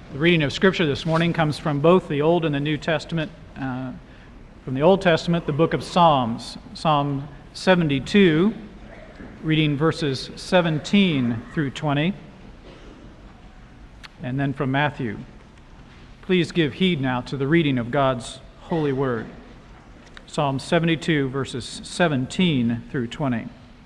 The reading of Scripture this morning comes from both the Old and the New Testament. From the Old Testament, the book of Psalms, Psalm 72, reading verses 17 through 20, and then from Matthew. Please give heed now to the reading of God's holy word. Psalm 72, verses 17 through 20.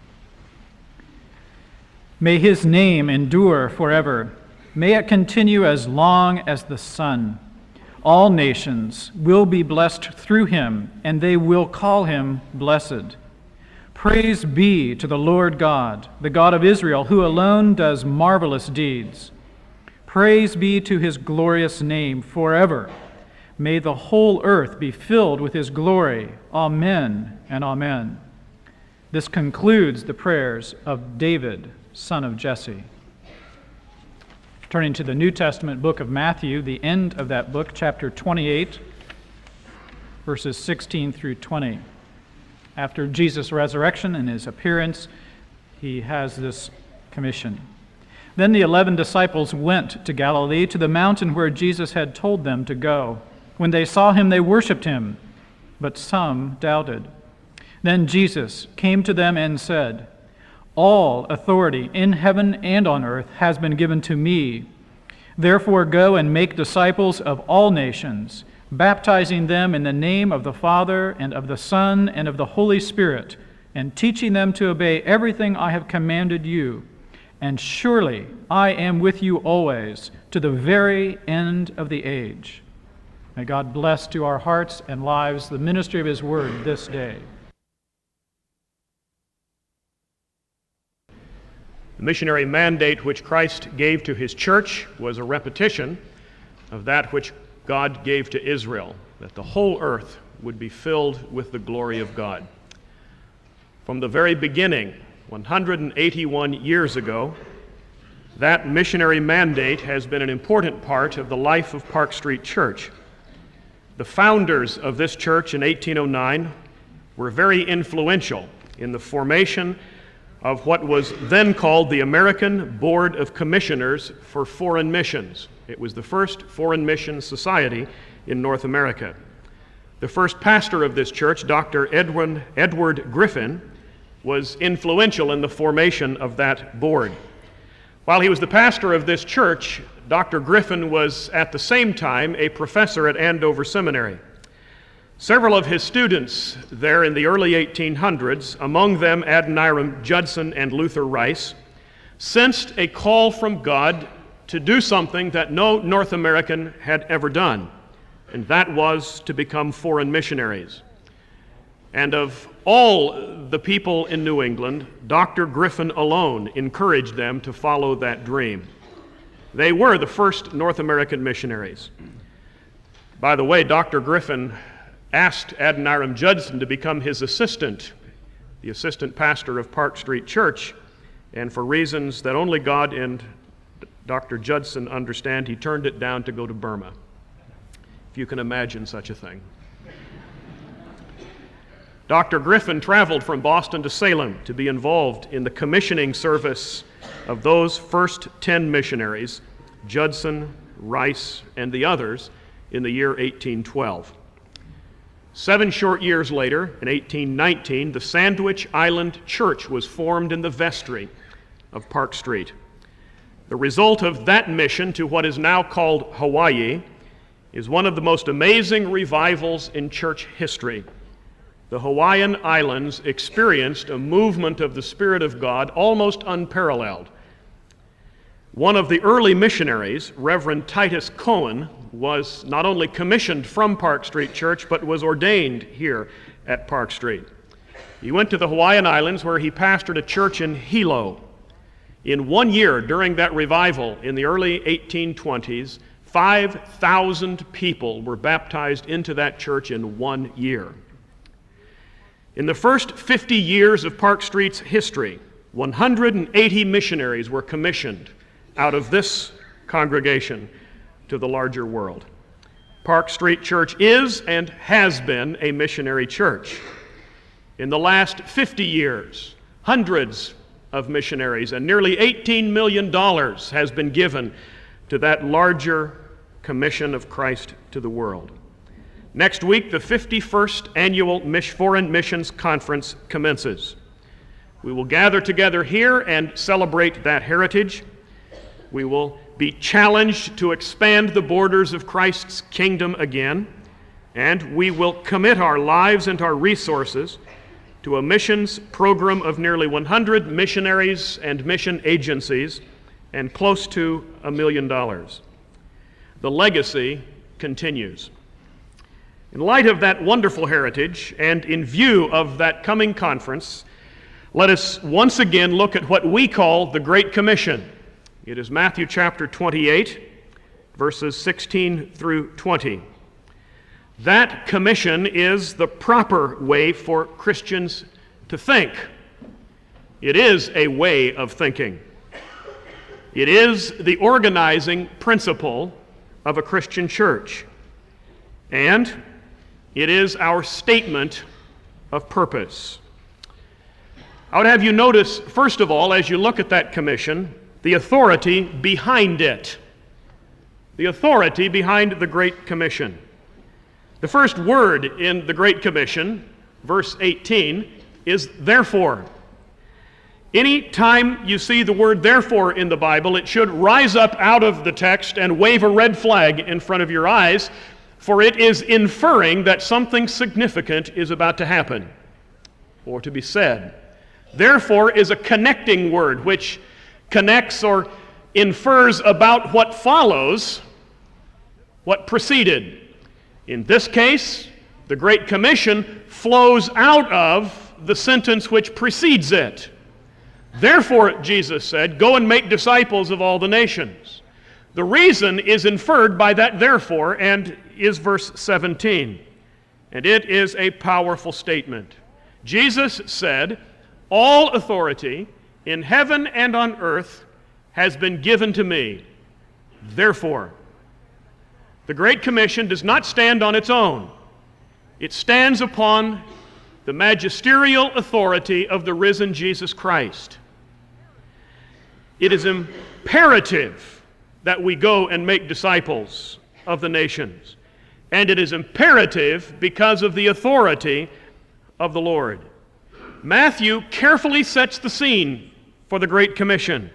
May his name endure forever. May it continue as long as the sun. All nations will be blessed through him, and they will call him blessed. Praise be to the Lord God, the God of Israel, who alone does marvelous deeds. Praise be to his glorious name forever. May the whole earth be filled with his glory. Amen and amen. This concludes the prayers of David, son of Jesse. Turning to the New Testament book of Matthew, the end of that book, chapter 28, verses 16 through 20. After Jesus' resurrection and his appearance, he has this commission. Then the 11 disciples went to Galilee, to the mountain where Jesus had told them to go. When they saw him, they worshipped him, but some doubted. Then Jesus came to them and said, "All authority in heaven and on earth has been given to me. Therefore go and make disciples of all nations, baptizing them in the name of the Father and of the Son and of the Holy Spirit, and teaching them to obey everything I have commanded you. And surely I am with you always, to the very end of the age." May God bless to our hearts and lives the ministry of his word this day. The missionary mandate which Christ gave to his church was a repetition of that which God gave to Israel, that the whole earth would be filled with the glory of God. From the very beginning, 181 years ago, that missionary mandate has been an important part of the life of Park Street Church. The founders of this church in 1809 were very influential in the formation of what was then called the American Board of Commissioners for Foreign Missions. It was the first foreign mission society in North America. The first pastor of this church, Dr. Edward Griffin, was influential in the formation of that board. While he was the pastor of this church, Dr. Griffin was at the same time a professor at Andover Seminary. Several of his students there in the early 1800s, among them Adoniram Judson and Luther Rice, sensed a call from God to do something that no North American had ever done, and that was to become foreign missionaries. And of all the people in New England, Dr. Griffin alone encouraged them to follow that dream. They were the first North American missionaries. By the way, Dr. Griffin asked Adoniram Judson to become his assistant, the assistant pastor of Park Street Church, and for reasons that only God and Dr. Judson understand, he turned it down to go to Burma, if you can imagine such a thing. Dr. Griffin traveled from Boston to Salem to be involved in the commissioning service of those first 10 missionaries, Judson, Rice, and the others, in the year 1812. 7 short years later, in 1819, the Sandwich Island Church was formed in the vestry of Park Street. The result of that mission to what is now called Hawaii is one of the most amazing revivals in church history. The Hawaiian Islands experienced a movement of the Spirit of God almost unparalleled. One of the early missionaries, Reverend Titus Cohen, was not only commissioned from Park Street Church, but was ordained here at Park Street. He went to the Hawaiian Islands where he pastored a church in Hilo. In 1 year during that revival in the early 1820s, 5,000 people were baptized into that church in 1 year. In the first 50 years of Park Street's history, 180 missionaries were commissioned out of this congregation to the larger world. Park Street Church is and has been a missionary church. In the last 50 years, hundreds of missionaries and nearly $18 million has been given to that larger commission of Christ to the world. Next week, the 51st Annual Foreign Missions Conference commences. We will gather together here and celebrate that heritage. We will be challenged to expand the borders of Christ's kingdom again, and we will commit our lives and our resources to a missions program of nearly 100 missionaries and mission agencies and close to $1 million. The legacy continues. In light of that wonderful heritage and in view of that coming conference, let us once again look at what we call the Great Commission. It is Matthew chapter 28, verses 16 through 20. That commission is the proper way for Christians to think. It is a way of thinking. It is the organizing principle of a Christian church. And it is our statement of purpose. I would have you notice, first of all, as you look at that commission, the authority behind it. The authority behind the Great Commission. The first word in the Great Commission, verse 18, is therefore. Any time you see the word therefore in the Bible, it should rise up out of the text and wave a red flag in front of your eyes, for it is inferring that something significant is about to happen or to be said. Therefore is a connecting word which connects or infers about what follows, what preceded. In this case, the Great Commission flows out of the sentence which precedes it. Therefore, Jesus said, go and make disciples of all the nations. The reason is inferred by that therefore and is verse 17. And it is a powerful statement. Jesus said, all authority in heaven and on earth has been given to me. Therefore, the Great Commission does not stand on its own. It stands upon the magisterial authority of the risen Jesus Christ. It is imperative that we go and make disciples of the nations. And it is imperative because of the authority of the Lord. Matthew carefully sets the scene for the Great Commission.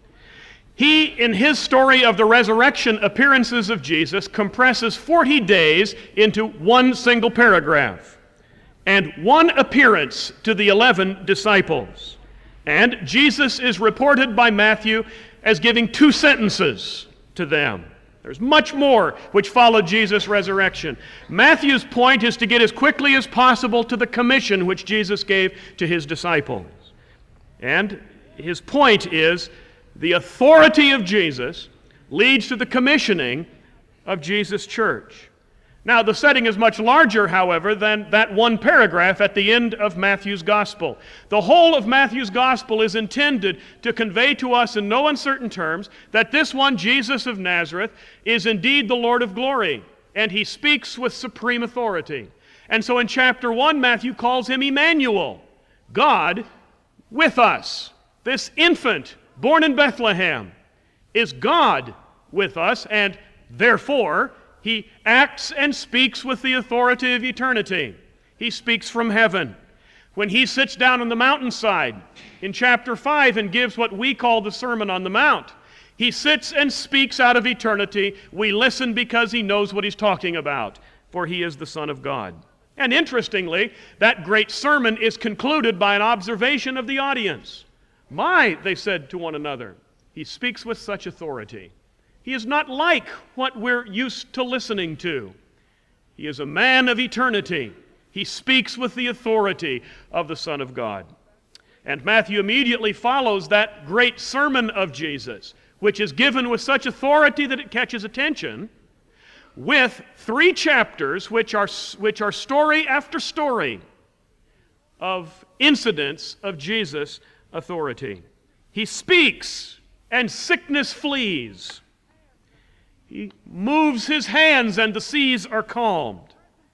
He, in his story of the resurrection appearances of Jesus, compresses 40 days into one single paragraph and one appearance to the 11 disciples. And Jesus is reported by Matthew as giving 2 sentences to them. There's much more which followed Jesus' resurrection. Matthew's point is to get as quickly as possible to the commission which Jesus gave to his disciples. And his point is, the authority of Jesus leads to the commissioning of Jesus' church. Now, the setting is much larger, however, than that one paragraph at the end of Matthew's gospel. The whole of Matthew's gospel is intended to convey to us in no uncertain terms that this one, Jesus of Nazareth, is indeed the Lord of glory, and he speaks with supreme authority. And so in chapter 1, Matthew calls him Emmanuel, God with us. This infant born in Bethlehem is God with us, and therefore he acts and speaks with the authority of eternity. He speaks from heaven. When he sits down on the mountainside in chapter 5 and gives what we call the Sermon on the Mount, he sits and speaks out of eternity. We listen because he knows what he's talking about, for he is the Son of God. And interestingly, that great sermon is concluded by an observation of the audience. My, they said to one another, he speaks with such authority. He is not like what we're used to listening to. He is a man of eternity. He speaks with the authority of the Son of God. And Matthew immediately follows that great sermon of Jesus, which is given with such authority that it catches attention, with 3 chapters which are story after story of incidents of Jesus' authority. He speaks and sickness flees. He moves his hands and the seas are calmed.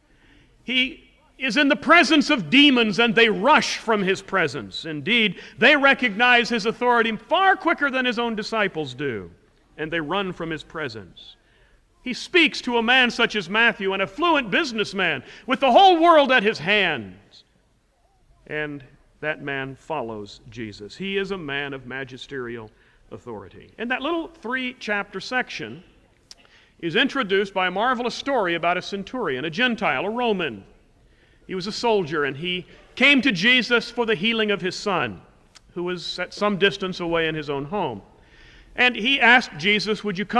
He is in the presence of demons and they rush from his presence. Indeed, they recognize his authority far quicker than his own disciples do, and they run from his presence. He speaks to a man such as Matthew, an affluent businessman with the whole world at his hands. And that man follows Jesus. He is a man of magisterial authority. And that little 3-chapter section is introduced by a marvelous story about a centurion, a Gentile, a Roman. He was a soldier, and he came to Jesus for the healing of his son, who was at some distance away in his own home. And he asked Jesus, would you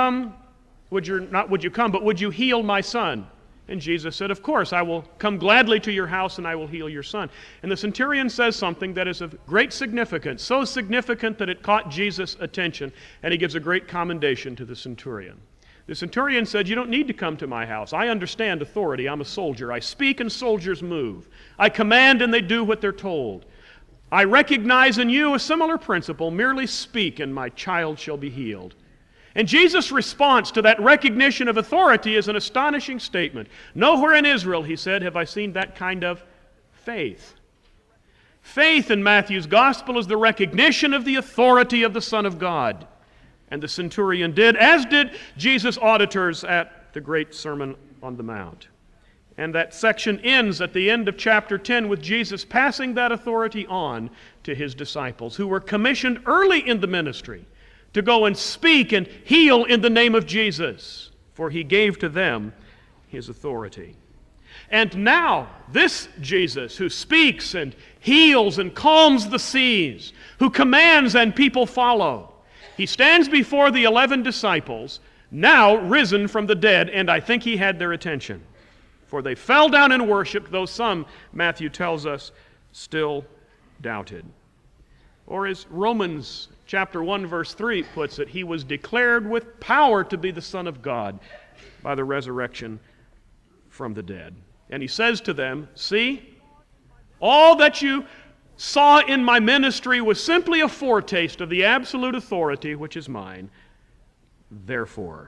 heal my son? And Jesus said, of course, I will come gladly to your house and I will heal your son. And the centurion says something that is of great significance, so significant that it caught Jesus' attention, and he gives a great commendation to the centurion. The centurion said, you don't need to come to my house. I understand authority. I'm a soldier. I speak and soldiers move. I command and they do what they're told. I recognize in you a similar principle. Merely speak and my child shall be healed. And Jesus' response to that recognition of authority is an astonishing statement. Nowhere in Israel, he said, have I seen that kind of faith. Faith in Matthew's gospel is the recognition of the authority of the Son of God. And the centurion did, as did Jesus' auditors at the great Sermon on the Mount. And that section ends at the end of chapter 10 with Jesus passing that authority on to his disciples, who were commissioned early in the ministry to go and speak and heal in the name of Jesus, for he gave to them his authority. And now, this Jesus who speaks and heals and calms the seas, who commands and people follow, he stands before the 11 disciples, now risen from the dead, and I think he had their attention. For they fell down and worshiped, though some, Matthew tells us, still doubted. Or as Romans chapter 1, verse 3 puts it, he was declared with power to be the Son of God by the resurrection from the dead. And he says to them, see, all that you saw in my ministry was simply a foretaste of the absolute authority which is mine. Therefore,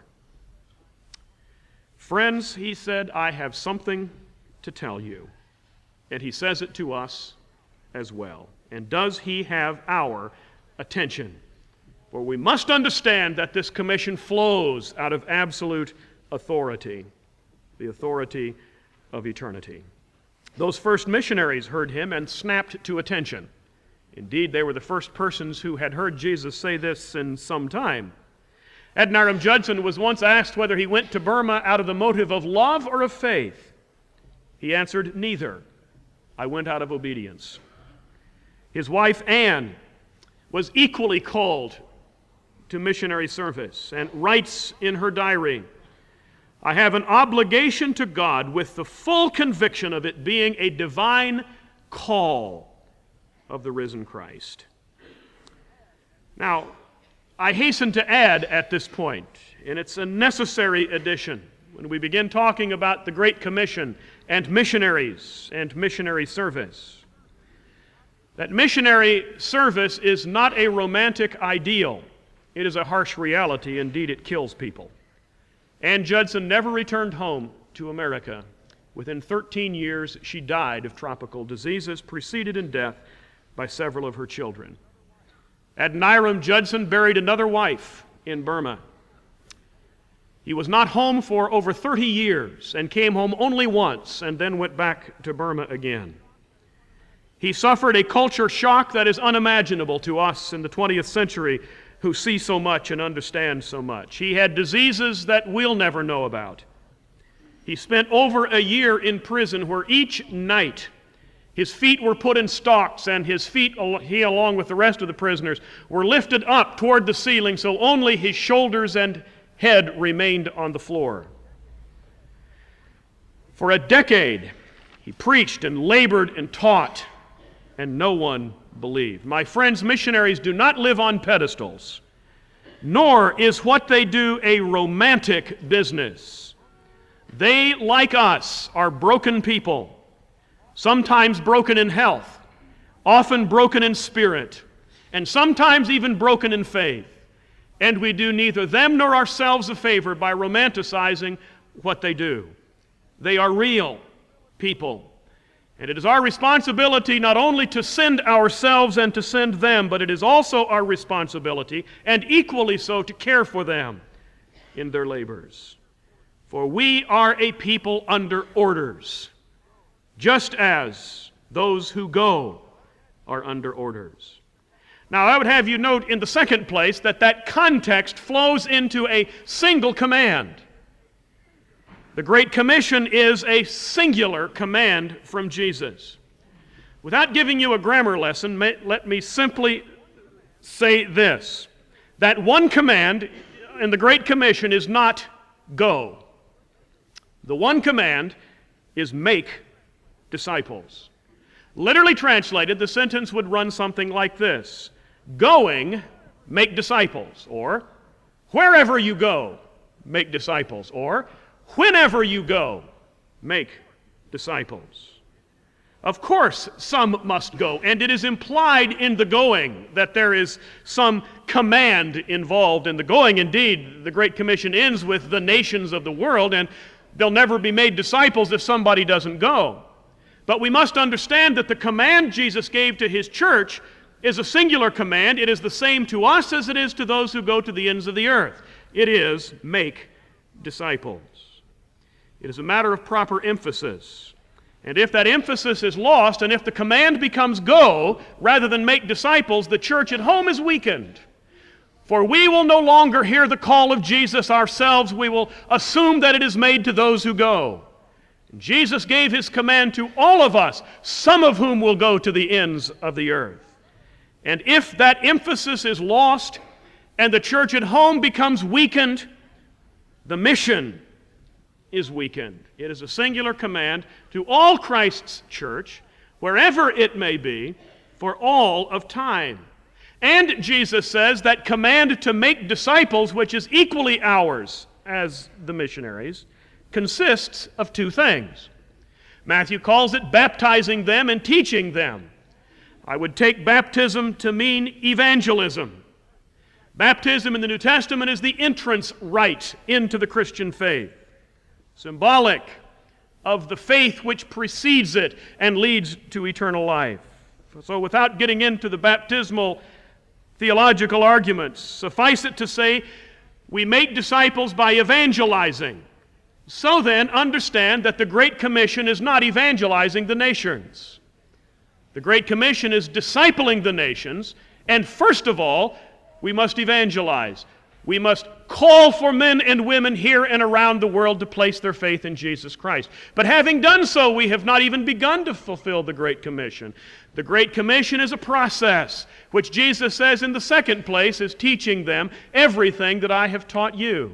friends, he said, I have something to tell you. And he says it to us as well. And does he have our attention? For we must understand that this commission flows out of absolute authority, the authority of eternity. Those first missionaries heard him and snapped to attention. Indeed, they were the first persons who had heard Jesus say this in some time. Adoniram Judson was once asked whether he went to Burma out of the motive of love or of faith. He answered, neither. I went out of obedience. His wife, Anne, was equally called to missionary service and writes in her diary, I have an obligation to God with the full conviction of it being a divine call of the risen Christ. Now, I hasten to add at this point, and it's a necessary addition, when we begin talking about the Great Commission and missionaries and missionary service, that missionary service is not a romantic ideal. It is a harsh reality. Indeed, it kills people. Ann Judson never returned home to America. Within 13 years, she died of tropical diseases, preceded in death by several of her children. Adoniram Judson buried another wife in Burma. He was not home for over 30 years and came home only once and then went back to Burma again. He suffered a culture shock that is unimaginable to us in the 20th century who see so much and understand so much. He had diseases that we'll never know about. He spent over a year in prison where each night his feet were put in stocks and his feet, he along with the rest of the prisoners, were lifted up toward the ceiling so only his shoulders and head remained on the floor. For a decade, he preached and labored and taught, and no one believed. My friends, missionaries do not live on pedestals, nor is what they do a romantic business. They, like us, are broken people, sometimes broken in health, often broken in spirit, and sometimes even broken in faith. And we do neither them nor ourselves a favor by romanticizing what they do. They are real people. And it is our responsibility not only to send ourselves and to send them, but it is also our responsibility, and equally so, to care for them in their labors. For we are a people under orders, just as those who go are under orders. Now, I would have you note in the second place that context flows into a single command. The Great Commission is a singular command from Jesus. Without giving you a grammar lesson, let me simply say this, that one command in the Great Commission is not go. The one command is make disciples. Literally translated, the sentence would run something like this: going, make disciples, or wherever you go, make disciples, or whenever you go, make disciples. Of course, some must go, and it is implied in the going that there is some command involved in the going. Indeed, the Great Commission ends with the nations of the world, and they'll never be made disciples if somebody doesn't go. But we must understand that the command Jesus gave to His church is a singular command. It is the same to us as it is to those who go to the ends of the earth. It is, make disciples. It is a matter of proper emphasis. And if that emphasis is lost, and if the command becomes go rather than make disciples, the church at home is weakened. For we will no longer hear the call of Jesus ourselves. We will assume that it is made to those who go. And Jesus gave His command to all of us, some of whom will go to the ends of the earth. And if that emphasis is lost and the church at home becomes weakened, the mission is weakened. It is a singular command to all Christ's church, wherever it may be, for all of time. And Jesus says that command to make disciples, which is equally ours as the missionaries, consists of two things. Matthew calls it baptizing them and teaching them. I would take baptism to mean evangelism. Baptism in the New Testament is the entrance rite into the Christian faith, symbolic of the faith which precedes it and leads to eternal life. So without getting into the baptismal theological arguments, suffice it to say, we make disciples by evangelizing. So then, understand that the Great Commission is not evangelizing the nations. The Great Commission is discipling the nations, and first of all, we must evangelize. We must call for men and women here and around the world to place their faith in Jesus Christ. But having done so, we have not even begun to fulfill the Great Commission. The Great Commission is a process, which Jesus says in the second place is teaching them everything that I have taught you.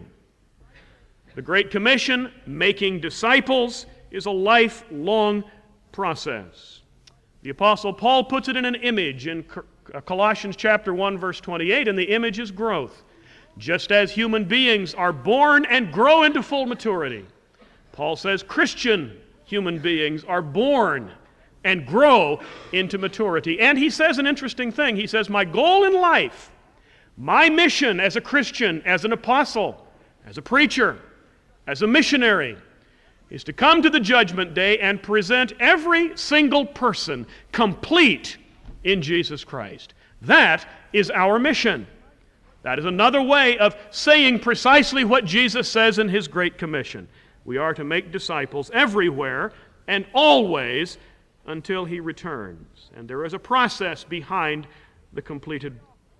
The Great Commission, making disciples, is a lifelong process. The Apostle Paul puts it in an image in Colossians chapter 1, verse 28, and the image is growth. Just as human beings are born and grow into full maturity, Paul says Christian human beings are born and grow into maturity. And he says an interesting thing. He says, my goal in life, my mission as a Christian, as an apostle, as a preacher, as a missionary, is to come to the judgment day and present every single person complete in Jesus Christ. That is our mission. That is another way of saying precisely what Jesus says in His Great Commission. We are to make disciples everywhere and always until He returns. And there is a process behind the completed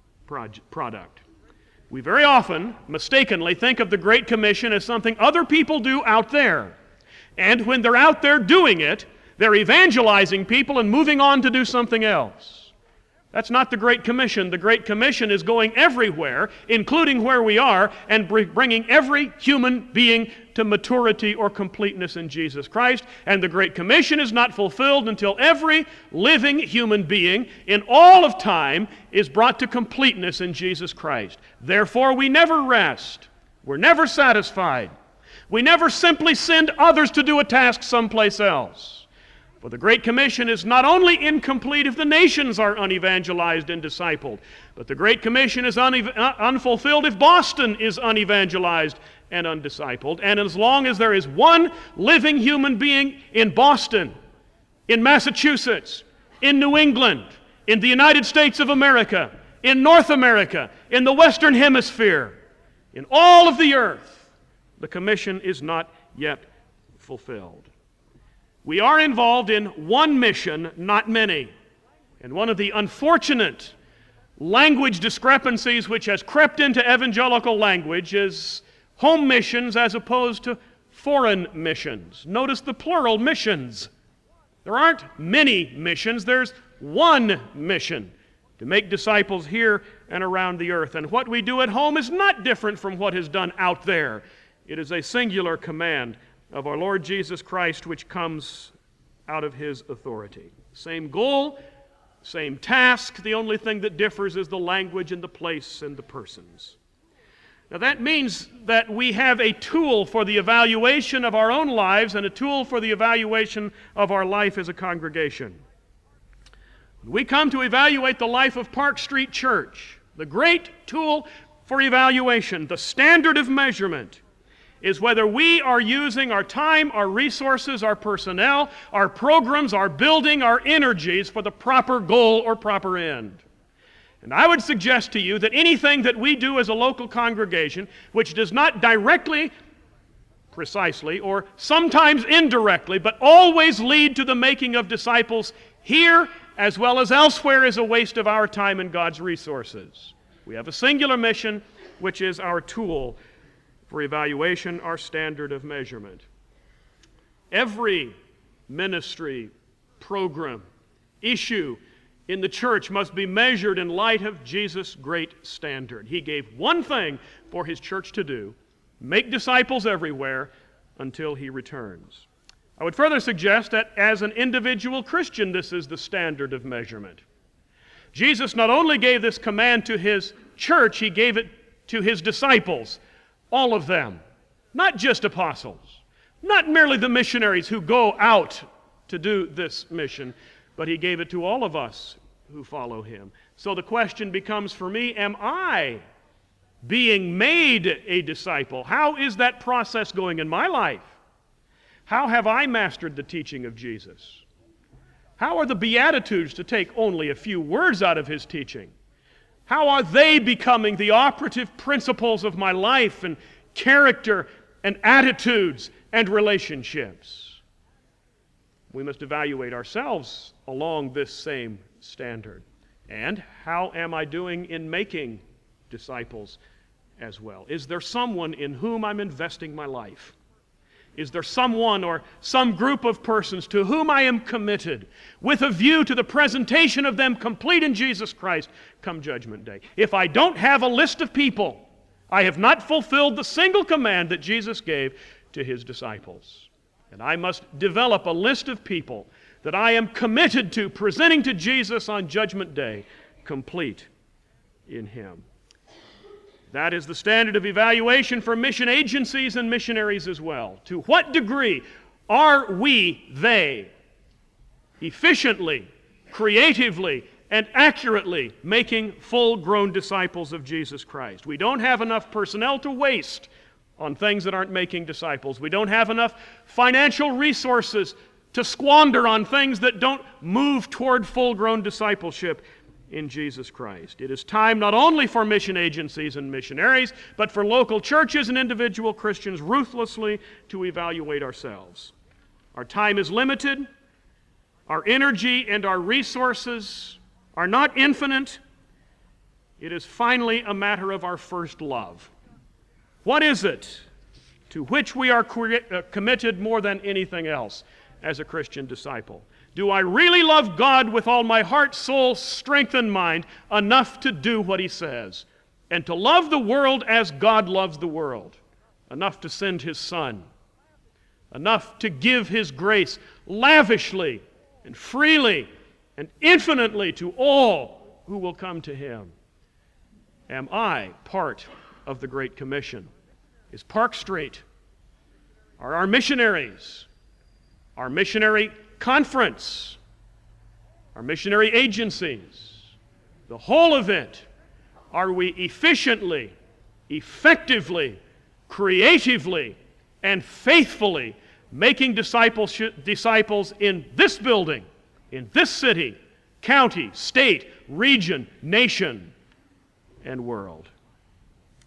product. We very often, mistakenly, think of the Great Commission as something other people do out there. And when they're out there doing it, they're evangelizing people and moving on to do something else. That's not the Great Commission. The Great Commission is going everywhere, including where we are, and bringing every human being to maturity or completeness in Jesus Christ. And the Great Commission is not fulfilled until every living human being in all of time is brought to completeness in Jesus Christ. Therefore, we never rest. We're never satisfied. We never simply send others to do a task someplace else. For the Great Commission is not only incomplete if the nations are unevangelized and discipled, but the Great Commission is unfulfilled if Boston is unevangelized and undiscipled. And as long as there is one living human being in Boston, in Massachusetts, in New England, in the United States of America, in North America, in the Western Hemisphere, in all of the earth, The commission is not yet fulfilled. We are involved in one mission, not many. And one of the unfortunate language discrepancies which has crept into evangelical language is home missions as opposed to foreign missions. Notice the plural, missions. There aren't many missions, there's one mission, to make disciples here and around the earth. And what we do at home is not different from what is done out there. It is a singular command of our Lord Jesus Christ which comes out of His authority. Same goal, same task. The only thing that differs is the language and the place and the persons. Now that means that we have a tool for the evaluation of our own lives and a tool for the evaluation of our life as a congregation. When we come to evaluate the life of Park Street Church, the great tool for evaluation, the standard of measurement, is whether we are using our time, our resources, our personnel, our programs, our building, our energies for the proper goal or proper end. And I would suggest to you that anything that we do as a local congregation, which does not directly, precisely, or sometimes indirectly, but always lead to the making of disciples here as well as elsewhere, is a waste of our time and God's resources. We have a singular mission, which is our tool for evaluation, our standard of measurement. Every ministry, program, issue in the church must be measured in light of Jesus' great standard. He gave one thing for His church to do: make disciples everywhere until He returns. I would further suggest that as an individual Christian, this is the standard of measurement. Jesus not only gave this command to His church, He gave it to His disciples. All of them, not just apostles, not merely the missionaries who go out to do this mission, but He gave it to all of us who follow Him. So the question becomes for me, am I being made a disciple? How is that process going in my life? How have I mastered the teaching of Jesus? How are the Beatitudes, to take only a few words out of His teaching? How are they becoming the operative principles of my life and character and attitudes and relationships? We must evaluate ourselves along this same standard. And how am I doing in making disciples as well? Is there someone in whom I'm investing my life? Is there someone or some group of persons to whom I am committed with a view to the presentation of them complete in Jesus Christ come Judgment Day? If I don't have a list of people, I have not fulfilled the single command that Jesus gave to His disciples. And I must develop a list of people that I am committed to presenting to Jesus on Judgment Day, complete in Him. That is the standard of evaluation for mission agencies and missionaries as well. To what degree are they efficiently, creatively, and accurately making full-grown disciples of Jesus Christ? We don't have enough personnel to waste on things that aren't making disciples. We don't have enough financial resources to squander on things that don't move toward full-grown discipleship in Jesus Christ. It is time not only for mission agencies and missionaries, but for local churches and individual Christians ruthlessly to evaluate ourselves. Our time is limited. Our energy and our resources are not infinite. It is finally a matter of our first love. What is it to which we are committed more than anything else as a Christian disciple? Do I really love God with all my heart, soul, strength, and mind enough to do what He says? And to love the world as God loves the world? Enough to send His Son? Enough to give His grace lavishly and freely and infinitely to all who will come to Him? Am I part of the Great Commission? Is Park Street, are our missionaries, our missionary conference, our missionary agencies, the whole of it, are we efficiently, effectively, creatively, and faithfully making disciples in this building, in this city, county, state, region, nation, and world?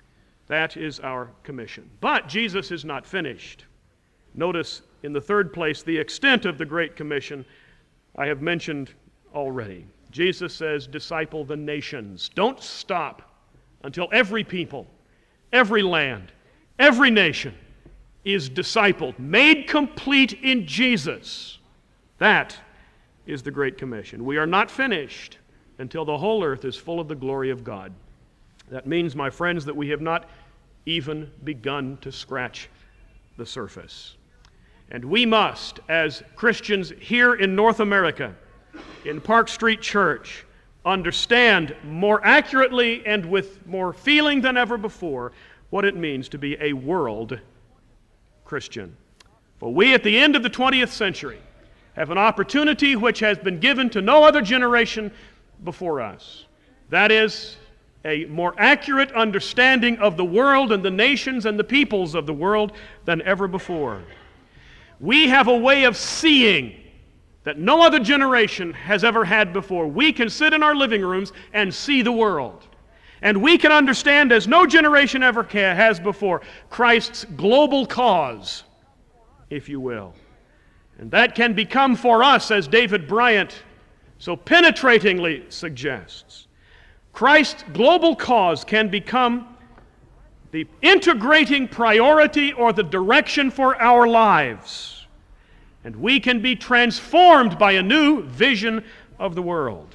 That is our commission. But Jesus is not finished. Notice, in the third place, the extent of the Great Commission I have mentioned already. Jesus says, disciple the nations. Don't stop until every people, every land, every nation is discipled, made complete in Jesus. That is the Great Commission. We are not finished until the whole earth is full of the glory of God. That means, my friends, that we have not even begun to scratch the surface. And we must, as Christians here in North America, in Park Street Church, understand more accurately and with more feeling than ever before what it means to be a world Christian. For we, at the end of the 20th century, have an opportunity which has been given to no other generation before us. That is, a more accurate understanding of the world and the nations and the peoples of the world than ever before. We have a way of seeing that no other generation has ever had before. We can sit in our living rooms and see the world. And we can understand, as no generation ever has before, Christ's global cause, if you will. And that can become for us, as David Bryant so penetratingly suggests, Christ's global cause can become the integrating priority or the direction for our lives. And we can be transformed by a new vision of the world.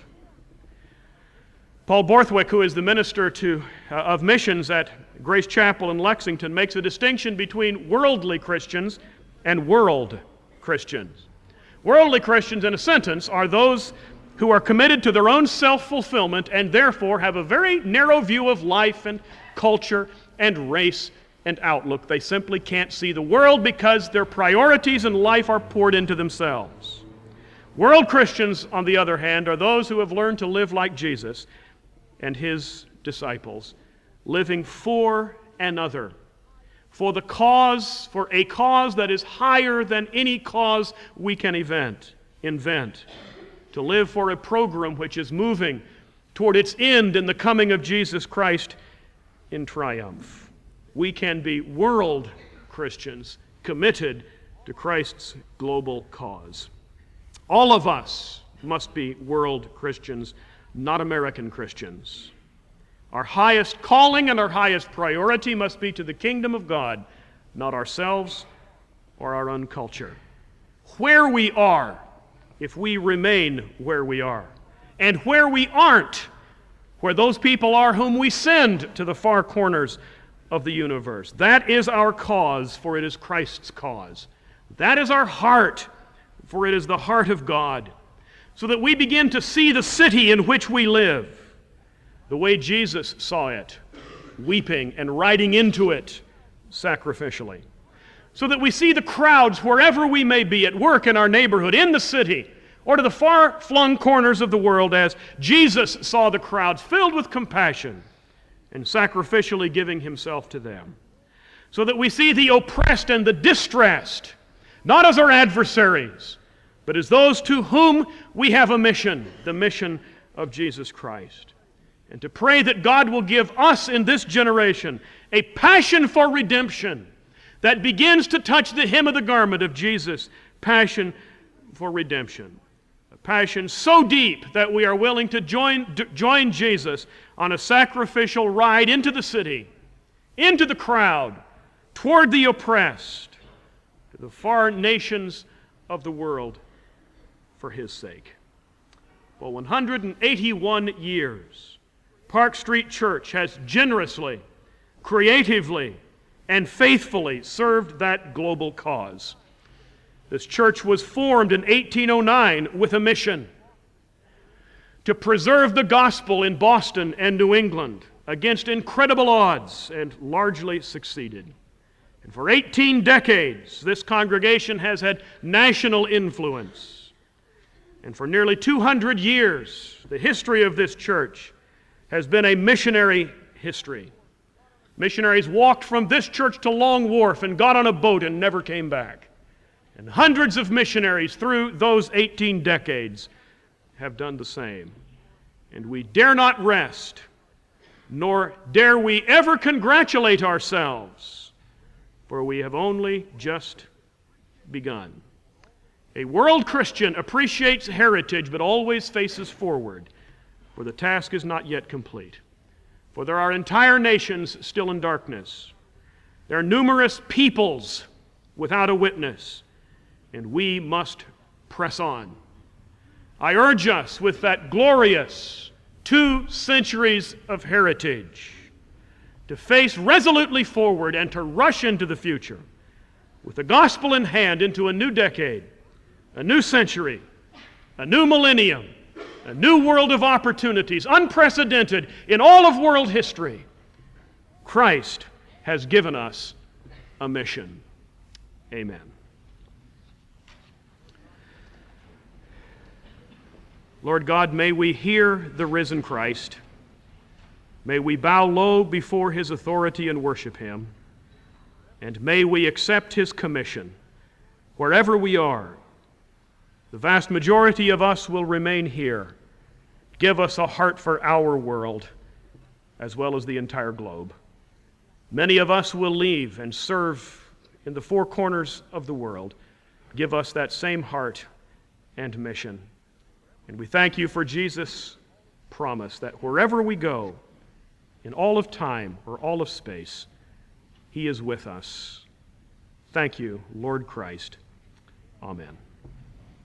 Paul Borthwick, who is the minister of missions at Grace Chapel in Lexington, makes a distinction between worldly Christians and world Christians. Worldly Christians, in a sentence, are those who are committed to their own self-fulfillment and therefore have a very narrow view of life and culture and race and outlook. They simply can't see the world because their priorities in life are poured into themselves. World Christians, on the other hand, are those who have learned to live like Jesus and his disciples, living for another, for a cause that is higher than any cause we can invent, to live for a program which is moving toward its end in the coming of Jesus Christ in triumph. We can be world Christians committed to Christ's global cause. All of us must be world Christians, not American Christians. Our highest calling and our highest priority must be to the kingdom of God, not ourselves or our own culture. Where we are, if we remain where we are, and where we aren't, where those people are whom we send to the far corners of the universe. That is our cause, for it is Christ's cause. That is our heart, for it is the heart of God, so that we begin to see the city in which we live the way Jesus saw it, weeping and riding into it sacrificially. So that we see the crowds wherever we may be, at work, in our neighborhood, in the city, or to the far-flung corners of the world, as Jesus saw the crowds filled with compassion and sacrificially giving himself to them. So that we see the oppressed and the distressed, not as our adversaries, but as those to whom we have a mission, the mission of Jesus Christ. And to pray that God will give us in this generation a passion for redemption that begins to touch the hem of the garment of Jesus, passion for redemption. A passion so deep that we are willing to join Jesus on a sacrificial ride into the city, into the crowd, toward the oppressed, to the far nations of the world for his sake. For 181 years, Park Street Church has generously, creatively, and faithfully served that global cause. This church was formed in 1809 with a mission to preserve the gospel in Boston and New England against incredible odds, and largely succeeded. And for 18 decades, this congregation has had national influence. And for nearly 200 years, the history of this church has been a missionary history. Missionaries walked from this church to Long Wharf and got on a boat and never came back. And hundreds of missionaries through those 18 decades have done the same. And we dare not rest nor dare we ever congratulate ourselves, for we have only just begun. A world Christian appreciates heritage but always faces forward, for the task is not yet complete. For there are entire nations still in darkness. There are numerous peoples without a witness, and we must press on. I urge us with that glorious 2 centuries of heritage to face resolutely forward and to rush into the future with the gospel in hand into a new decade, a new century, a new millennium, a new world of opportunities, unprecedented in all of world history. Christ has given us a mission. Amen. Lord God, may we hear the risen Christ. May we bow low before His authority and worship Him. And may we accept His commission wherever we are. The vast majority of us will remain here. Give us a heart for our world as well as the entire globe. Many of us will leave and serve in the 4 corners of the world. Give us that same heart and mission. And we thank you for Jesus' promise that wherever we go, in all of time or all of space, He is with us. Thank you, Lord Christ. Amen.